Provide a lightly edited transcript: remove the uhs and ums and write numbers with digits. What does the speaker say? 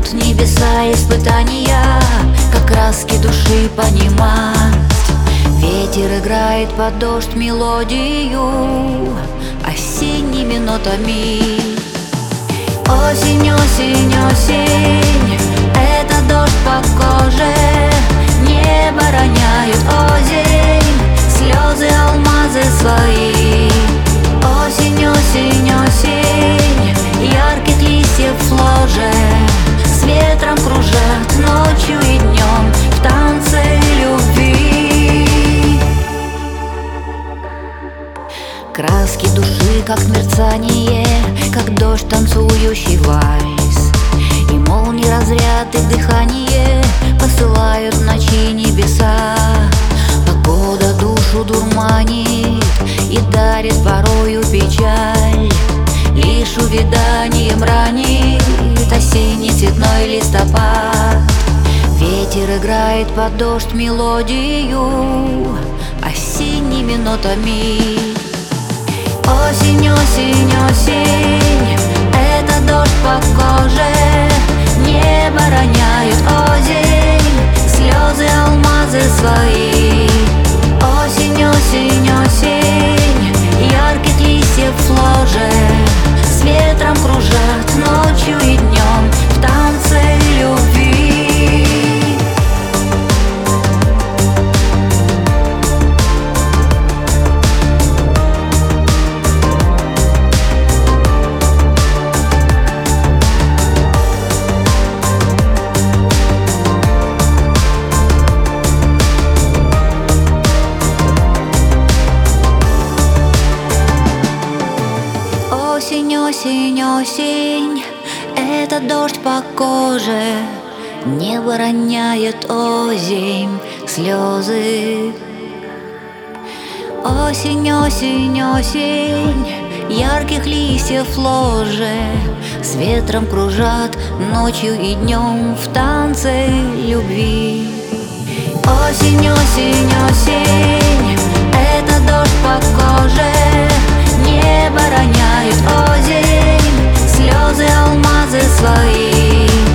ждут небеса испытания, как краски души понимать. Ветер играет под дождь мелодию осенними нотами. Осень, осень, осень, это дождь по коже, небо роняет озимь, слезы, алмазы свои. Осень, осень, осень, ярких листьев в ложе, с ветром кружат ночью и днем в танце любви. Краски души, как мерцание, как дождь, танцующий вальс. И молнии, разряд и дыхание посылают в ночи небеса. Погода душу дурманит и дарит порою печаль. Лишь увяданием ранит осенний цветной листопад. Ветер играет под дождь мелодию осенними нотами. Осень, осень, осень, это дождь по коже, небо роняет озимь, слезы, алмазы свои. Осень, осень, осень, ярких листьев в ложе, с ветром кружат ночью и днем в танце любви. Осень, осень, осень, это дождь по коже, небо роняет озимь, слезы. Осень, осень, осень, ярких листьев в ложе, с ветром кружат ночью и днем в танце любви. Осень, осень, осень, это дождь по коже, небо роняет озимь, слезы, алмазы свои.